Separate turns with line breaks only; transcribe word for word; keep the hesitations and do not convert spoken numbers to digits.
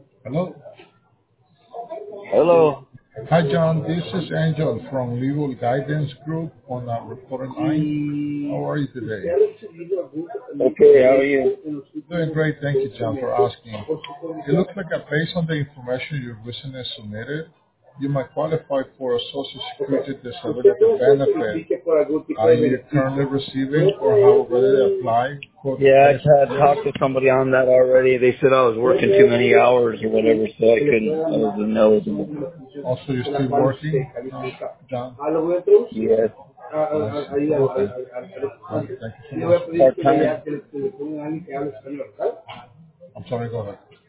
Hello.
Hello.
Hi, John. This is Angel from Legal Guidance Group on a recorded line. How are you today?
Okay, how are you?
Doing great. Thank you, John, for asking. It looks like uh, based on the information your listeners submitted, you might qualify for a Social Security disability benefit. Are you currently receiving or have already applied for the
Yeah, I
benefit
had
yet?
talked to somebody on that already. They said I was working too many hours or whatever, so I couldn't. I was ineligible.
Also, you're still working, uh, John?
Yes,
I see. Okay. Well, thank you so much.
part time.
I'm sorry, go ahead.